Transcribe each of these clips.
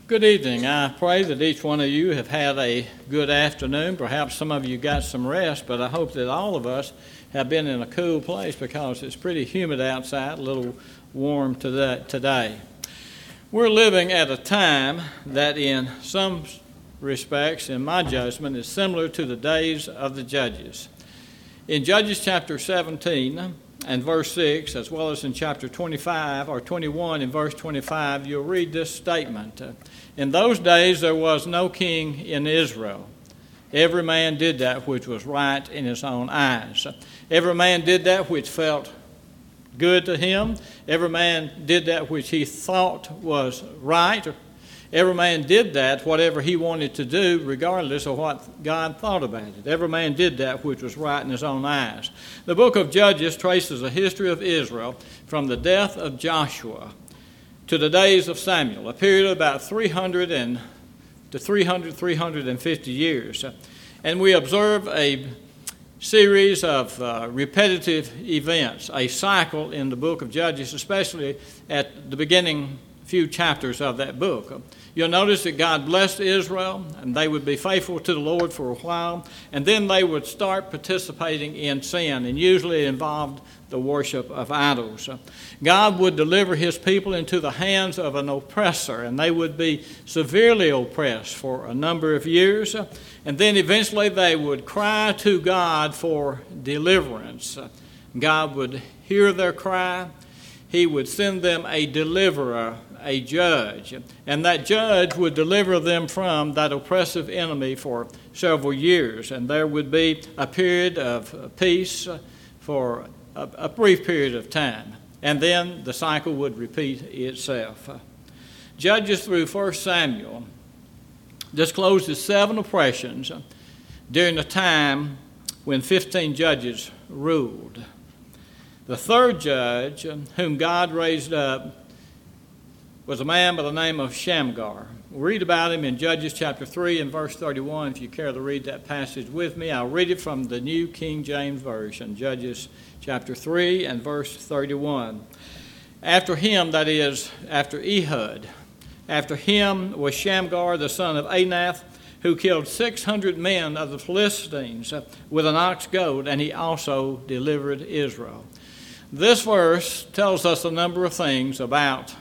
Good evening. I pray that each one of you have had a good afternoon. Perhaps some of you got some rest, but I hope that all of us have been in a cool place because it's pretty humid outside, a little warm today. We're living at a time that in some respects, in my judgment, is similar to the days of the judges. In Judges chapter 17 and verse 6, as well as in chapter 25 or 21 in verse 25, you'll read this statement. In those days there was no king in Israel. Every man did that which was right in his own eyes. Every man did that which felt good to him. Every man did that which he thought was right. Every man did that, whatever he wanted to do, regardless of what God thought about it. Every man did that which was right in his own eyes. The book of Judges traces the history of Israel from the death of Joshua to the days of Samuel, a period of about 350 years. And we observe a series of repetitive events, a cycle in the book of Judges, especially at the beginning few chapters of that book. You'll notice that God blessed Israel, and they would be faithful to the Lord for a while, and then they would start participating in sin, and usually it involved the worship of idols. God would deliver his people into the hands of an oppressor, and they would be severely oppressed for a number of years, and then eventually they would cry to God for deliverance. God would hear their cry. He would send them a deliverer, a judge, and that judge would deliver them from that oppressive enemy for several years, and there would be a period of peace for a brief period of time, and then the cycle would repeat itself. Judges through 1 Samuel discloses 7 oppressions during the time when 15 judges ruled. The third judge whom God raised up was a man by the name of Shamgar. We'll read about him in Judges chapter 3 and verse 31. If you care to read that passage with me, I'll read it from the New King James Version, Judges chapter 3 and verse 31. After him, that is, after Ehud, after him was Shamgar the son of Anath, who killed 600 men of the Philistines with an ox goad, and he also delivered Israel. This verse tells us a number of things about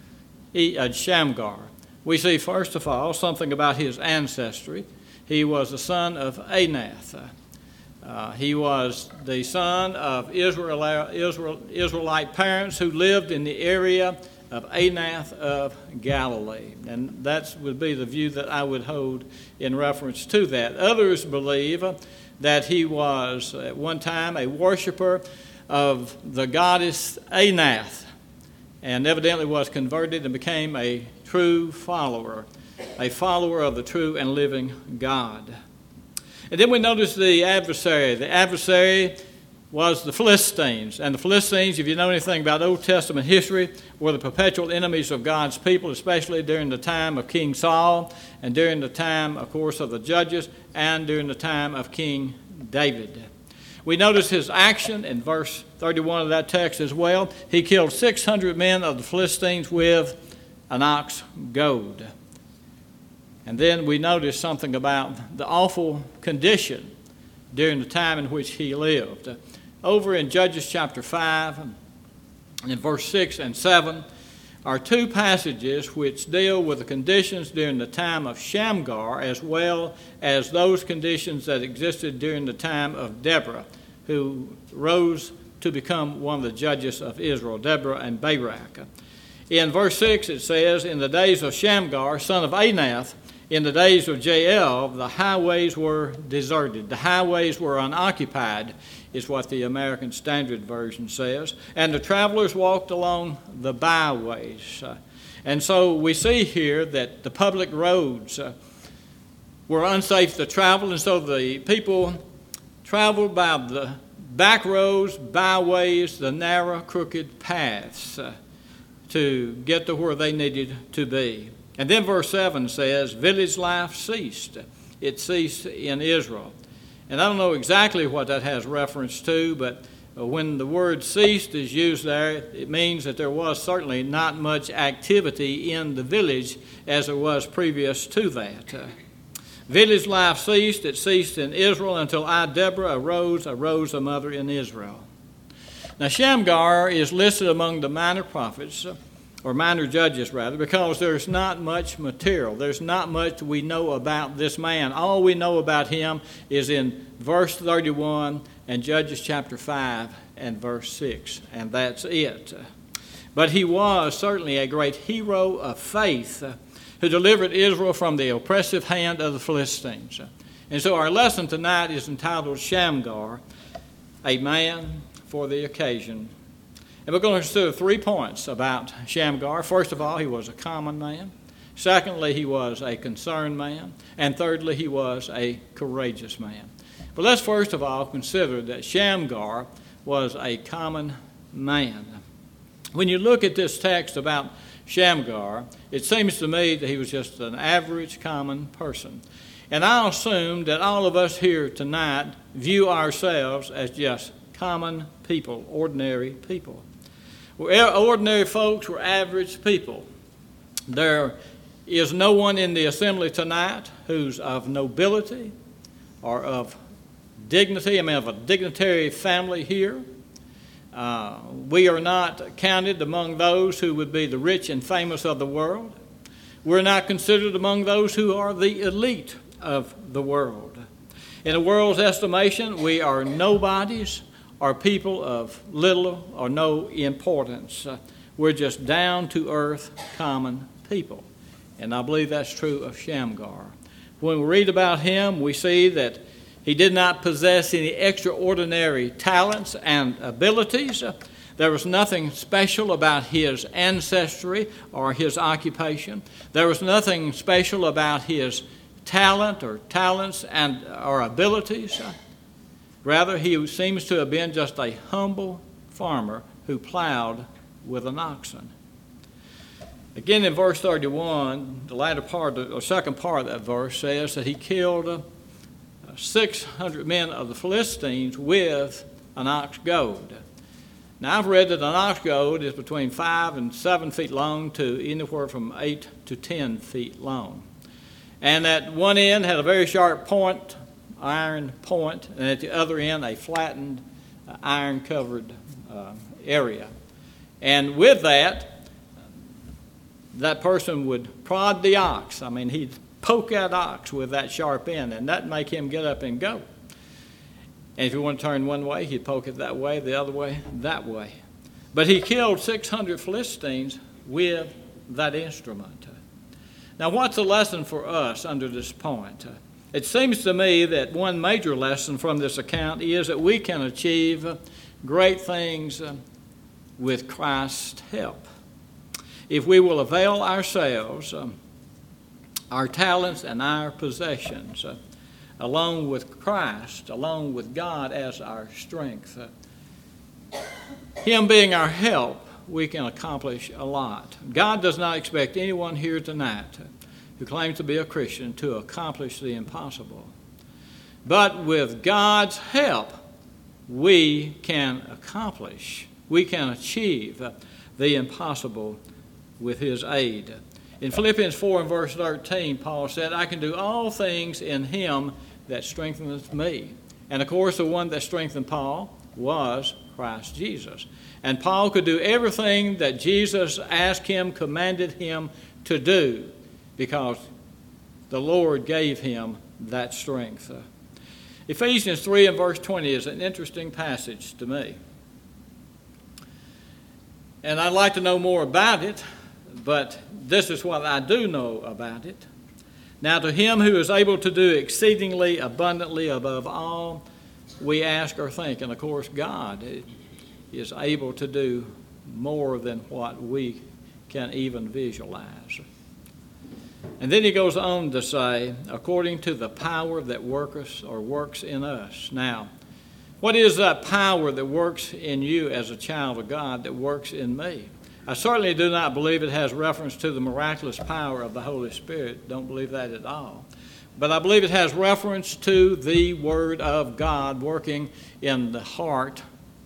Shamgar. We see, first of all, something about his ancestry. He was the son of Anath. He was the son of Israelite parents who lived in the area of Anath of Galilee. And that would be the view that I would hold in reference to that. Others believe that he was at one time a worshiper of the goddess Anath, and evidently was converted and became a true follower, a follower of the true and living God. And then we notice the adversary. The adversary was the Philistines. And the Philistines, if you know anything about Old Testament history, were the perpetual enemies of God's people, especially during the time of King Saul, and during the time, of course, of the judges, and during the time of King David. We notice his action in verse 31 of that text as well. He killed 600 men of the Philistines with an ox goad. And then we notice something about the awful condition during the time in which he lived. Over in Judges chapter 5, and in verse 6 and 7, are 2 passages which deal with the conditions during the time of Shamgar as well as those conditions that existed during the time of Deborah, who rose to become one of the judges of Israel, Deborah and Barak. In verse 6 it says, in the days of Shamgar, son of Anath, in the days of Jael, the highways were deserted. The highways were unoccupied, is what the American Standard Version says. And the travelers walked along the byways. And so we see here that the public roads were unsafe to travel, and so the people traveled by the back roads, byways, the narrow, crooked paths to get to where they needed to be. And then verse 7 says, village life ceased. It ceased in Israel. And I don't know exactly what that has reference to, but When the word ceased is used there, it means that there was certainly not much activity in the village as there was previous to that. Village life ceased. It ceased in Israel until Deborah arose a mother in Israel. Now Shamgar is listed among the minor prophets, or minor judges rather, because there's not much material. There's not much we know about this man. All we know about him is in verse 31 and Judges chapter 5 and verse 6, and that's it. But he was certainly a great hero of faith who delivered Israel from the oppressive hand of the Philistines. And so our lesson tonight is entitled Shamgar, a man for the occasion. And we're going to consider 3 points about Shamgar. First of all, he was a common man. Secondly, he was a concerned man. And thirdly, he was a courageous man. But let's first of all consider that Shamgar was a common man. When you look at this text about Shamgar, it seems to me that he was just an average common person. And I'll assume that all of us here tonight view ourselves as just common people, ordinary people. We're ordinary folks, we're average people. There is no one in the assembly tonight who's of nobility or of dignity, of a dignitary family here. We are not counted among those who would be the rich and famous of the world. We're not considered among those who are the elite of the world. In the world's estimation, we are nobodies or people of little or no importance. We're just down-to-earth common people. And I believe that's true of Shamgar. When we read about him, we see that he did not possess any extraordinary talents and abilities. There was nothing special about his ancestry or his occupation. There was nothing special about his talents or abilities. Rather, he seems to have been just a humble farmer who plowed with an oxen. Again, in verse 31, the latter part, or second part of that verse says that he killed 600 men of the Philistines with an ox goad. Now, I've read that an ox goad is between 5 and 7 feet long to anywhere from 8 to 10 feet long. And at one end had a very sharp point, iron point, and at the other end a flattened iron-covered area. And with that person would prod the ox. He'd poke that ox with that sharp end, and that'd make him get up and go. And if you want to turn one way, he'd poke it that way, the other way, that way. But he killed 600 Philistines with that instrument. Now, what's the lesson for us under this point? It seems to me that one major lesson from this account is that we can achieve great things with Christ's help. If we will avail ourselves, our talents and our possessions, along with Christ, along with God as our strength, Him being our help, we can accomplish a lot. God does not expect anyone here tonight who claims to be a Christian to accomplish the impossible. But with God's help, we can accomplish, we can achieve the impossible with His aid. In Philippians 4 and verse 13, Paul said, I can do all things in Him that strengtheneth me. And of course, the one that strengthened Paul was Christ Jesus. And Paul could do everything that Jesus asked him, commanded him to do, because the Lord gave him that strength. Ephesians 3 and verse 20 is an interesting passage to me. And I'd like to know more about it, but this is what I do know about it. Now to Him who is able to do exceedingly abundantly above all we ask or think. And of course, God is able to do more than what we can even visualize. And then he goes on to say, according to the power that works in us. Now, what is that power that works in you as a child of God that works in me? I certainly do not believe it has reference to the miraculous power of the Holy Spirit. Don't believe that at all. But I believe it has reference to the Word of God working in the heart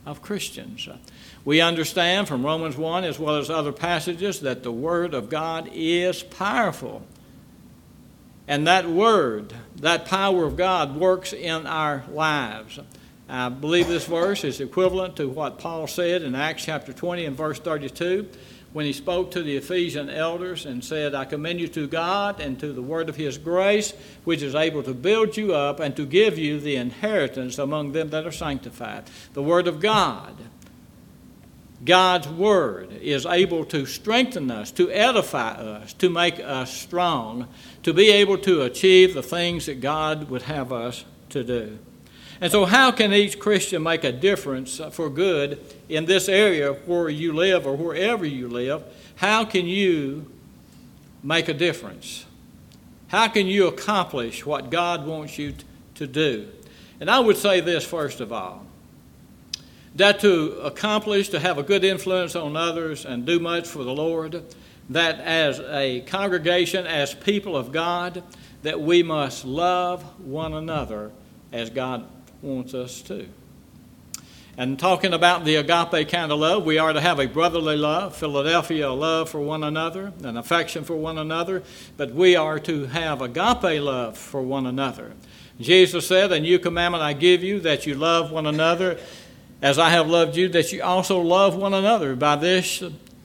of Christians. We understand from Romans 1 as well as other passages that the Word of God is powerful. And that Word, that power of God, works in our lives. I believe this verse is equivalent to what Paul said in Acts chapter 20 and verse 32 when he spoke to the Ephesian elders and said, I commend you to God and to the word of his grace, which is able to build you up and to give you the inheritance among them that are sanctified. The Word of God, God's Word, is able to strengthen us, to edify us, to make us strong, to be able to achieve the things that God would have us to do. And so how can each Christian make a difference for good in this area where you live or wherever you live? How can you make a difference? How can you accomplish what God wants you to do? And I would say this first of all, that to accomplish, to have a good influence on others and do much for the Lord, that as a congregation, as people of God, that we must love one another as God wants us to. And talking about the agape kind of love, we are to have a brotherly love, Philadelphia love for one another, an affection for one another, but we are to have agape love for one another. Jesus said, a new commandment I give you, that you love one another as I have loved you, that you also love one another. By this,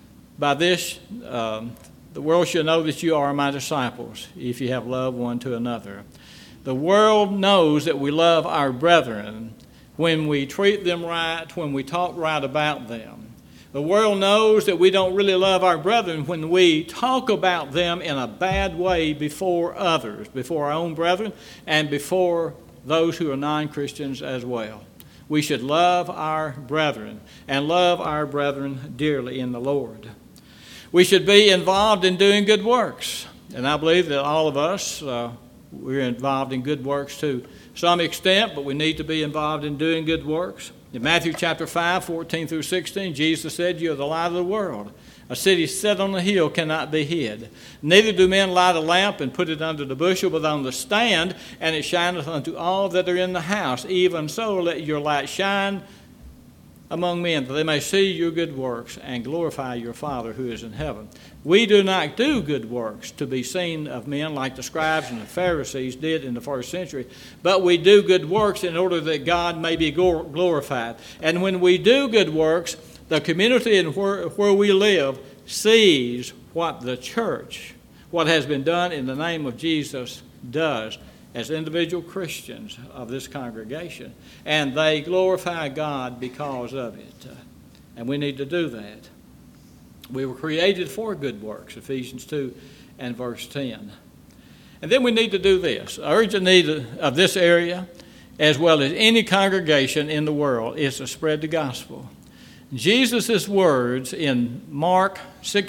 the world shall know that you are my disciples, if you have love one to another. The world knows that we love our brethren when we treat them right, when we talk right about them. The world knows that we don't really love our brethren when we talk about them in a bad way before others, before our own brethren, and before those who are non-Christians as well. We should love our brethren and love our brethren dearly in the Lord. We should be involved in doing good works. And I believe that all of us, we're involved in good works to some extent, but we need to be involved in doing good works. In Matthew chapter 5, 14 through 16, Jesus said, you are the light of the world. A city set on a hill cannot be hid. Neither do men light a lamp and put it under the bushel, but on the stand, and it shineth unto all that are in the house. Even so let your light shine among men, that they may see your good works and glorify your Father who is in heaven. We do not do good works to be seen of men like the scribes and the Pharisees did in the first century, but we do good works in order that God may be glorified. And when we do good works, the community in where we live sees what the church, what has been done in the name of Jesus, does as individual Christians of this congregation. And they glorify God because of it. And we need to do that. We were created for good works, Ephesians 2 and verse 10. And then we need to do this. Urgent need of this area, as well as any congregation in the world, is to spread the gospel. Jesus' words in Mark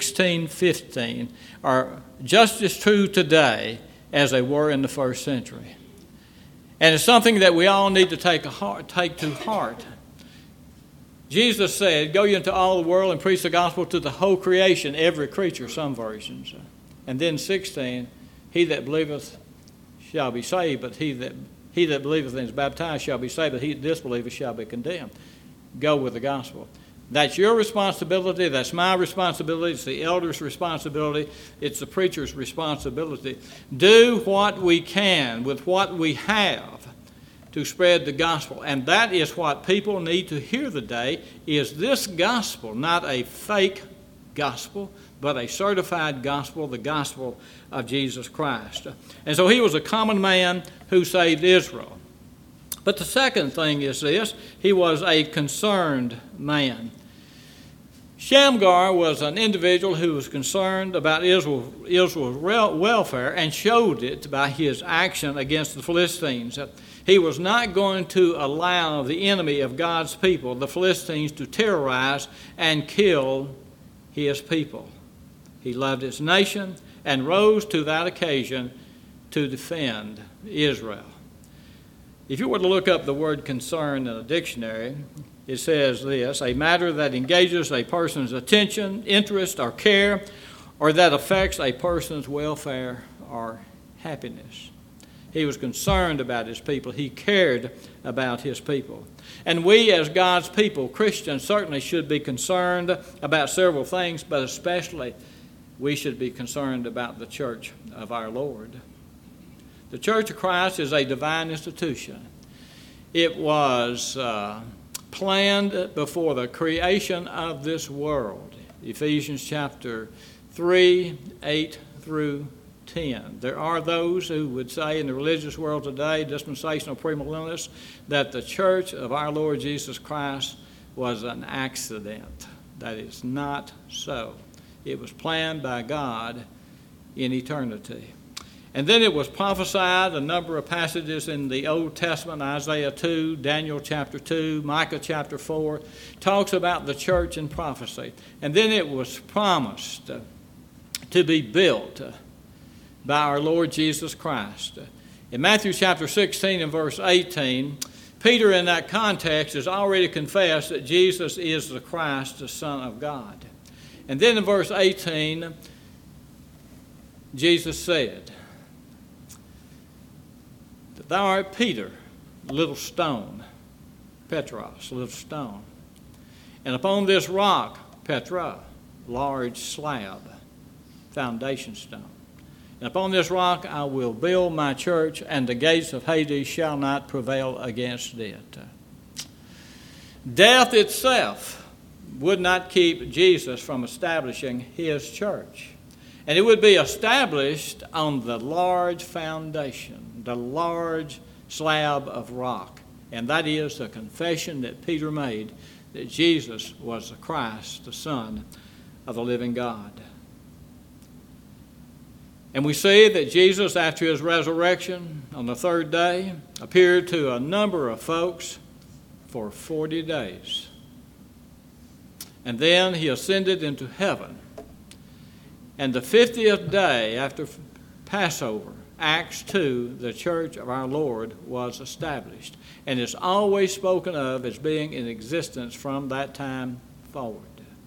16:15 are just as true today as they were in the first century. And it's something that we all need to take to heart. Jesus said, go ye into all the world and preach the gospel to the whole creation, every creature, some versions. And then 16, he that believeth shall be saved, but he that believeth and is baptized shall be saved, but he that disbelieveth shall be condemned. Go with the gospel. That's your responsibility. That's my responsibility. It's the elder's responsibility. It's the preacher's responsibility. Do what we can with what we have to spread the gospel. And that is what people need to hear today, is this gospel, not a fake gospel, but a certified gospel, the gospel of Jesus Christ. And so he was a common man who saved Israel. But the second thing is this: he was a concerned man. Shamgar was an individual who was concerned about Israel's welfare and showed it by his action against the Philistines. He was not going to allow the enemy of God's people, the Philistines, to terrorize and kill his people. He loved his nation and rose to that occasion to defend Israel. If you were to look up the word concern in a dictionary, it says this: a matter that engages a person's attention, interest, or care, or that affects a person's welfare or happiness. He was concerned about his people. He cared about his people. And we as God's people, Christians, certainly should be concerned about several things, but especially we should be concerned about the church of our Lord. The Church of Christ is a divine institution. It was planned before the creation of this world. Ephesians chapter 3, 8 through 10. There are those who would say in the religious world today, dispensational premillennialists, that the church of our Lord Jesus Christ was an accident. That is not so. It was planned by God in eternity. And then it was prophesied, a number of passages in the Old Testament, Isaiah 2, Daniel chapter 2, Micah chapter 4, talks about the church in prophecy. And then it was promised to be built by our Lord Jesus Christ. In Matthew chapter 16 and verse 18, Peter in that context has already confessed that Jesus is the Christ, the Son of God. And then in verse 18, Jesus said, that thou art Peter, little stone, Petros, little stone. And upon this rock, Petra, large slab, foundation stone. And upon this rock I will build my church, and the gates of Hades shall not prevail against it. Death itself would not keep Jesus from establishing his church. And it would be established on the large foundation, the large slab of rock. And that is the confession that Peter made that Jesus was the Christ, the Son of the living God. And we see that Jesus, after his resurrection on the third day, appeared to a number of folks for 40 days. And then he ascended into heaven. And the 50th day after Passover, Acts 2, the church of our Lord was established. And is always spoken of as being in existence from that time forward.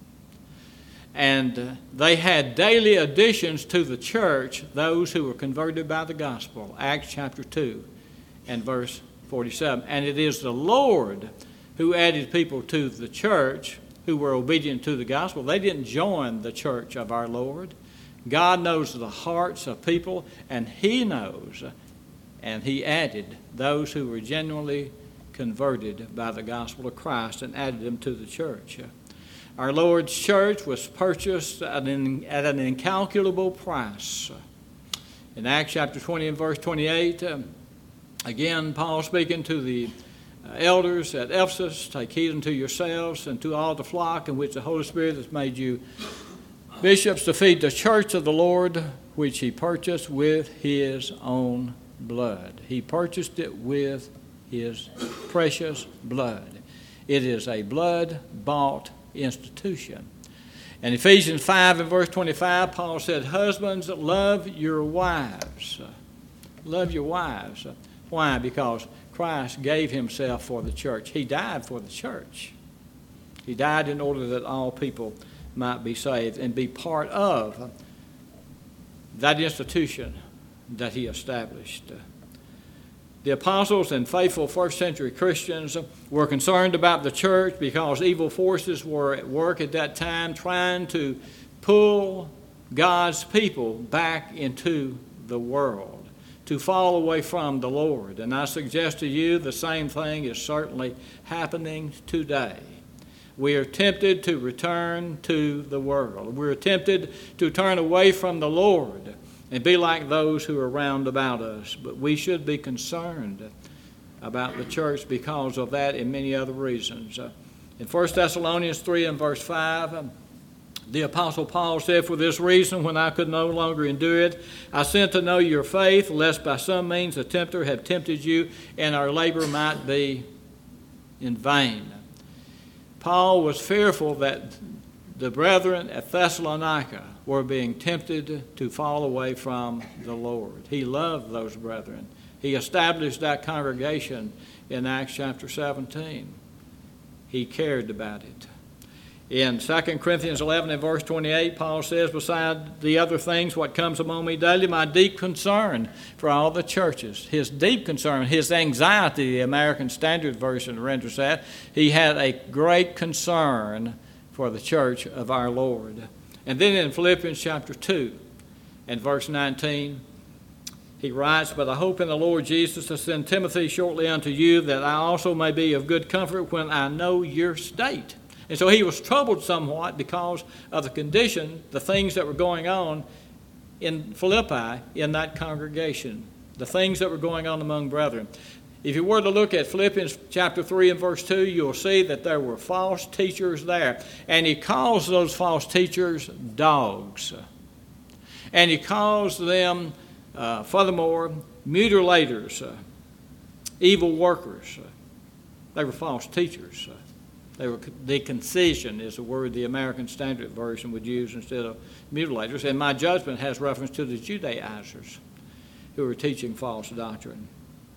And they had daily additions to the church, those who were converted by the gospel. Acts chapter 2 and verse 47. And it is the Lord who added people to the church who were obedient to the gospel. They didn't join the church of our Lord. God knows the hearts of people, and he knows, and he added those who were genuinely converted by the gospel of Christ and added them to the church. Our Lord's church was purchased at an incalculable price. In Acts chapter 20 and verse 28, again, Paul speaking to the elders at Ephesus, take heed unto yourselves and to all the flock in which the Holy Spirit has made you bishops to feed the church of the Lord, which he purchased with his own blood. He purchased it with his precious blood. It is a blood-bought institution. In Ephesians 5 and verse 25, Paul said, husbands, love your wives. Love your wives. Why? Because Christ gave himself for the church. He died for the church. He died in order that all people might be saved and be part of that institution that he established. The apostles and faithful first century Christians were concerned about the church because evil forces were at work at that time trying to pull God's people back into the world, to fall away from the Lord. And I suggest to you the same thing is certainly happening today. We are tempted to return to the world. We're tempted to turn away from the Lord and be like those who are round about us. But we should be concerned about the church because of that and many other reasons. In 1 Thessalonians 3 and verse 5, the Apostle Paul said, for this reason, when I could no longer endure it, I sent to know your faith, lest by some means the tempter have tempted you, and our labor might be in vain. Paul was fearful that the brethren at Thessalonica were being tempted to fall away from the Lord. He loved those brethren. He established that congregation in Acts chapter 17. He cared about it. In 2 Corinthians 11 and verse 28, Paul says, beside the other things, what comes among me daily, my deep concern for all the churches. His deep concern, his anxiety, the American Standard Version renders that. He had a great concern for the church of our Lord. And then in Philippians chapter 2 and verse 19, he writes, but I hope in the Lord Jesus to send Timothy shortly unto you, that I also may be of good comfort when I know your state. And so he was troubled somewhat because of the condition, the things that were going on in Philippi in that congregation, the things that were going on among brethren. If you were to look at Philippians chapter 3 and verse 2, you'll see that there were false teachers there. And he calls those false teachers dogs. And he calls them, furthermore, mutilators, evil workers. They were false teachers. The concision is the word the American Standard Version would use instead of mutilators. And my judgment has reference to the Judaizers who were teaching false doctrine.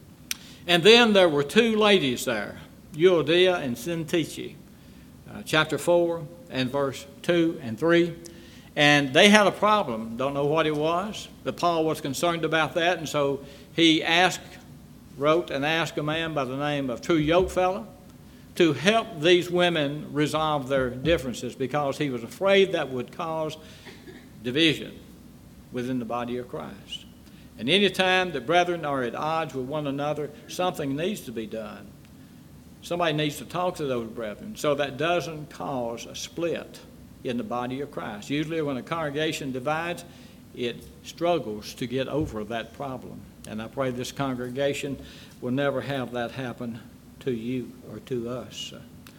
And then there were two ladies there, Euodia and Syntyche, chapter 4 and verse 2 and 3. And they had a problem. Don't know what it was, but Paul was concerned about that. And so he wrote and asked a man by the name of True Yokefellow to help these women resolve their differences, because he was afraid that would cause division within the body of Christ. And any time the brethren are at odds with one another, something needs to be done. Somebody needs to talk to those brethren so that doesn't cause a split in the body of Christ. Usually when a congregation divides, it struggles to get over that problem. And I pray this congregation will never have that happen to you or to us.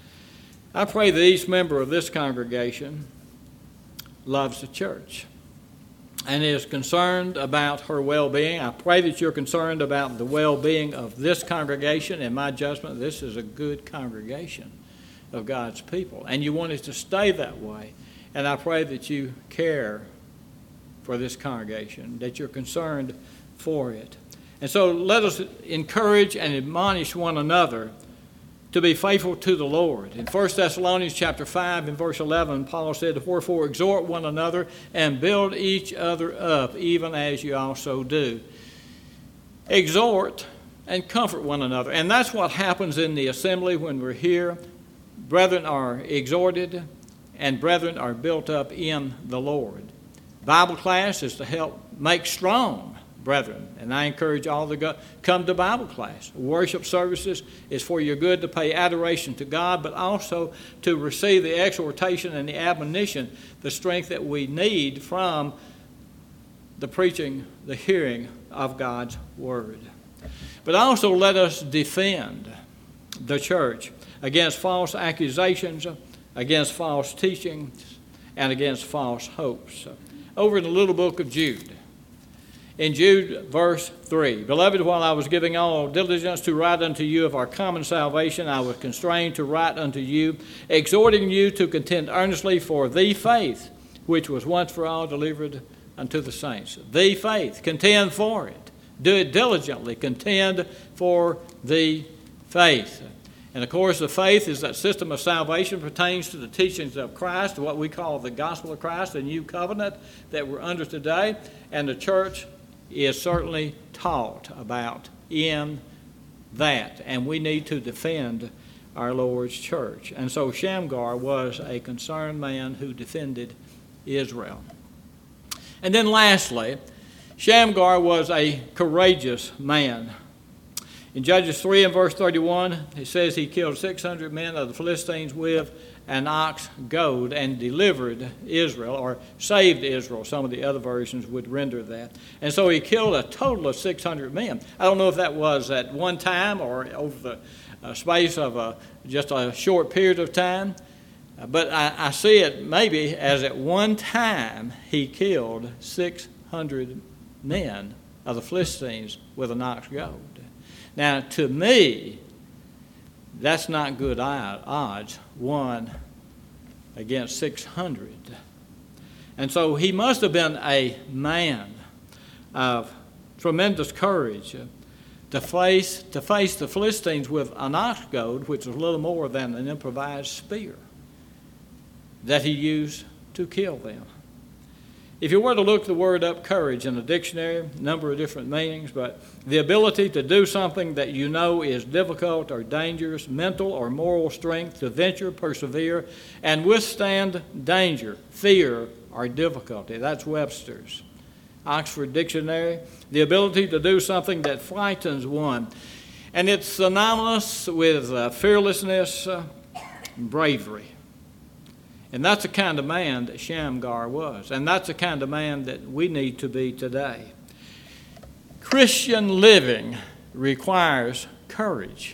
I pray that each member of this congregation loves the church and is concerned about her well-being. I pray that you're concerned about the well-being of this congregation. In my judgment, this is a good congregation of God's people, and you want it to stay that way. And I pray that you care for this congregation, that you're concerned for it. And so let us encourage and admonish one another to be faithful to the Lord. In 1 Thessalonians chapter 5 and verse 11, Paul said, wherefore exhort one another and build each other up, even as you also do. Exhort and comfort one another. And that's what happens in the assembly when we're here. Brethren are exhorted and brethren are built up in the Lord. Bible class is to help make strong brethren, and I encourage all to come to Bible class. Worship services is for your good, to pay adoration to God, but also to receive the exhortation and the admonition, the strength that we need from the preaching, the hearing of God's Word. But also let us defend the church against false accusations, against false teachings, and against false hopes. Over in the little book of Jude, in Jude, verse 3, beloved, while I was giving all diligence to write unto you of our common salvation, I was constrained to write unto you, exhorting you to contend earnestly for the faith, which was once for all delivered unto the saints. The faith, contend for it. Do it diligently, contend for the faith. And of course, the faith is that system of salvation pertains to the teachings of Christ, what we call the gospel of Christ, the new covenant that we're under today. And the church is certainly taught about in that. And we need to defend our Lord's church. And so Shamgar was a concerned man who defended Israel. And then lastly, Shamgar was a courageous man. In Judges 3 and verse 31, it says he killed 600 men of the Philistines with an ox goad and delivered Israel, or saved Israel. Some of the other versions would render that. And so he killed a total of 600 men. I don't know if that was at one time or over the space of just a short period of time, but I see it maybe as at one time he killed 600 men of the Philistines with an ox goad. Now, to me, that's not good odds, 1 against 600. And so he must have been a man of tremendous courage to face the Philistines with an ox goad, which was little more than an improvised spear. that he used to kill them. If you were to look the word up, courage, in the dictionary, a number of different meanings, but the ability to do something that you know is difficult or dangerous, mental or moral strength to venture, persevere, and withstand danger, fear, or difficulty. That's Webster's. Oxford Dictionary, the ability to do something that frightens one. And it's synonymous with fearlessness and bravery. And that's the kind of man that Shamgar was. And that's the kind of man that we need to be today. Christian living requires courage.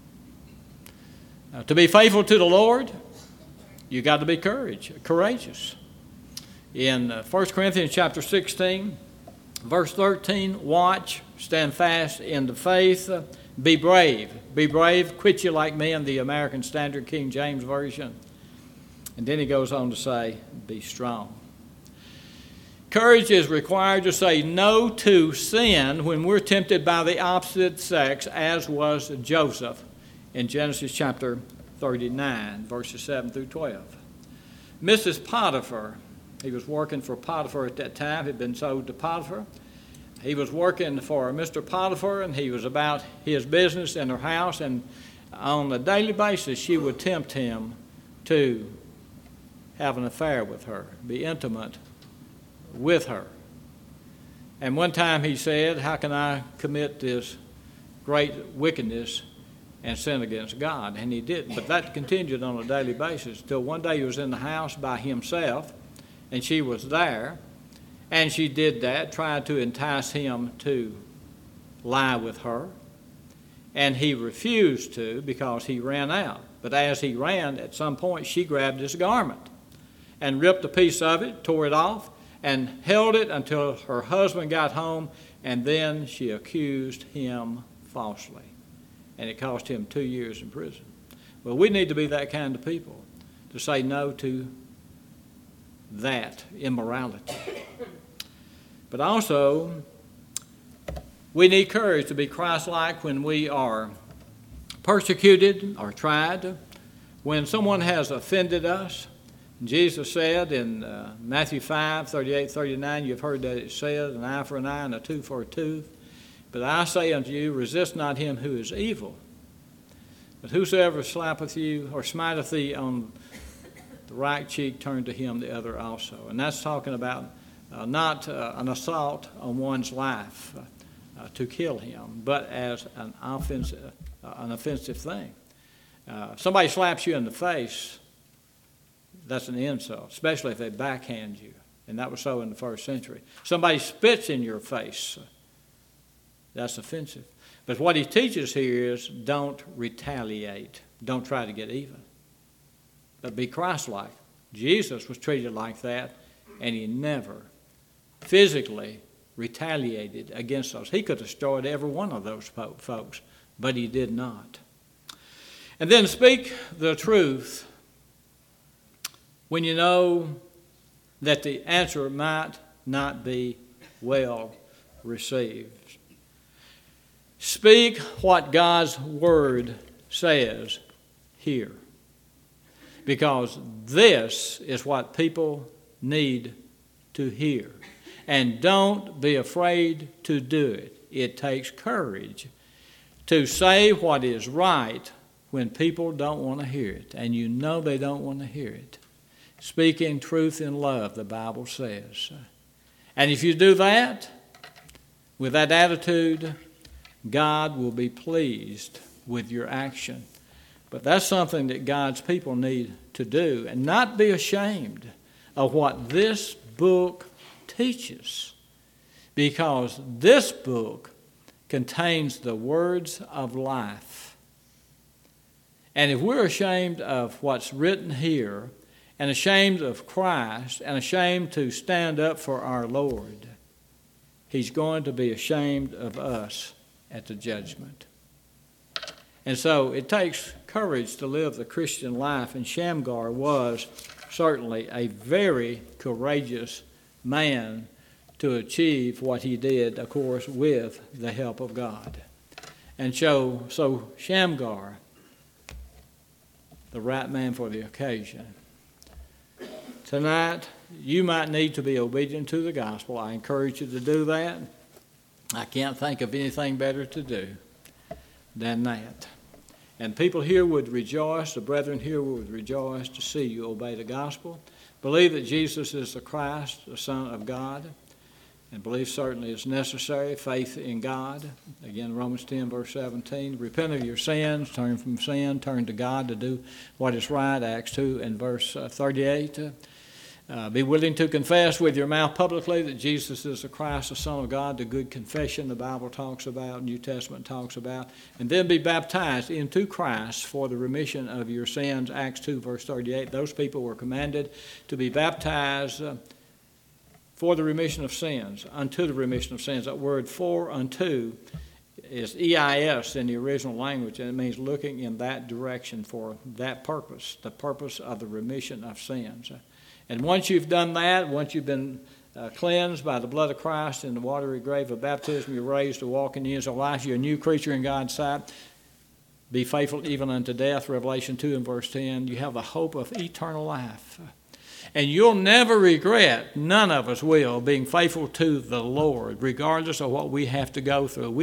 To be faithful to the Lord, you got to be courageous. In 1 Corinthians chapter 16, verse 13, watch, stand fast in the faith, be brave. Be brave, quit you like me in the American Standard King James Version. And then he goes on to say, be strong. Courage is required to say no to sin when we're tempted by the opposite sex, as was Joseph in Genesis chapter 39, verses 7 through 12. Mrs. Potiphar, he was working for Potiphar at that time, had been sold to Potiphar. He was working for Mr. Potiphar, and he was about his business in her house, and on a daily basis she would tempt him to have an affair with her, be intimate with her. And one time he said, how can I commit this great wickedness and sin against God? And he didn't. But that continued on a daily basis till one day he was in the house by himself, and she was there, and she did that, tried to entice him to lie with her. And he refused to because he ran out. But as he ran, at some point she grabbed his garment and ripped a piece of it, tore it off, and held it until her husband got home, and then she accused him falsely. And it cost him 2 years in prison. Well, we need to be that kind of people, to say no to that immorality. But also, we need courage to be Christ-like when we are persecuted or tried, when someone has offended us. Jesus said in Matthew 5, 38, 39, you've heard that it said, an eye for an eye and a tooth for a tooth. But I say unto you, resist not him who is evil. But whosoever slappeth you or smiteth thee on the right cheek, turn to him the other also. And that's talking about not an assault on one's life to kill him, but as an offensive thing. Somebody slaps you in the face, that's an insult, especially if they backhand you. And that was so in the first century. Somebody spits in your face, that's offensive. But what he teaches here is don't retaliate. Don't try to get even. But be Christ-like. Jesus was treated like that, and he never physically retaliated against us. He could have destroyed every one of those folks, but he did not. And then speak the truth when you know that the answer might not be well received. Speak what God's word says here, because this is what people need to hear. And don't be afraid to do it. It takes courage to say what is right when people don't want to hear it, and you know they don't want to hear it. Speaking truth in love, the Bible says. And if you do that, with that attitude, God will be pleased with your action. But that's something that God's people need to do, and not be ashamed of what this book teaches, because this book contains the words of life. And if we're ashamed of what's written here, and ashamed of Christ, and ashamed to stand up for our Lord, he's going to be ashamed of us at the judgment. And so it takes courage to live the Christian life, and Shamgar was certainly a very courageous man to achieve what he did, of course, with the help of God. And so Shamgar, the right man for the occasion. tonight, you might need to be obedient to the gospel. I encourage you to do that. I can't think of anything better to do than that. And people here would rejoice, the brethren here would rejoice to see you obey the gospel. Believe that Jesus is the Christ, the Son of God. And belief certainly is necessary, faith in God. Again, Romans 10, verse 17. Repent of your sins, turn from sin, turn to God to do what is right, Acts 2 and verse 38. Be willing to confess with your mouth publicly that Jesus is the Christ, the Son of God, the good confession the Bible talks about, New Testament talks about. And then be baptized into Christ for the remission of your sins, Acts 2, verse 38. Those people were commanded to be baptized for the remission of sins, unto the remission of sins. That word for, unto, is EIS in the original language, and it means looking in that direction for that purpose, the purpose of the remission of sins. And once you've done that, once you've been cleansed by the blood of Christ in the watery grave of baptism, you're raised to walk in years of life, you're a new creature in God's sight. Be faithful even unto death, Revelation 2 and verse 10. You have the hope of eternal life. And you'll never regret, none of us will, being faithful to the Lord, regardless of what we have to go through.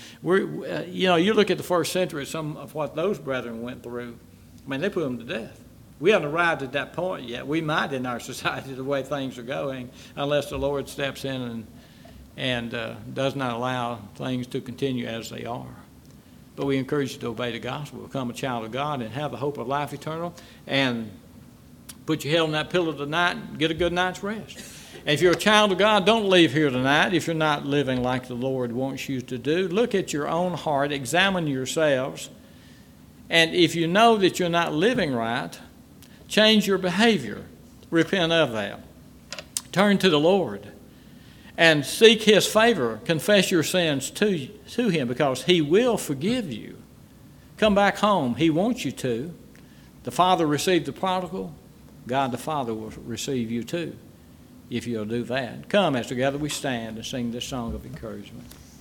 You look at the first century, some of what those brethren went through. I mean, they put them to death. We haven't arrived at that point yet. We might in our society, the way things are going, unless the Lord steps in and does not allow things to continue as they are. But we encourage you to obey the gospel, become a child of God, and have the hope of life eternal, and put your head on that pillow tonight and get a good night's rest. And if you're a child of God, don't leave here tonight if you're not living like the Lord wants you to do. Look at your own heart, examine yourselves, and if you know that you're not living right, change your behavior. Repent of that. Turn to the Lord and seek His favor. Confess your sins to Him because He will forgive you. Come back home. He wants you to. The Father received the prodigal. God the Father will receive you too if you'll do that. Come as together we stand and sing this song of encouragement.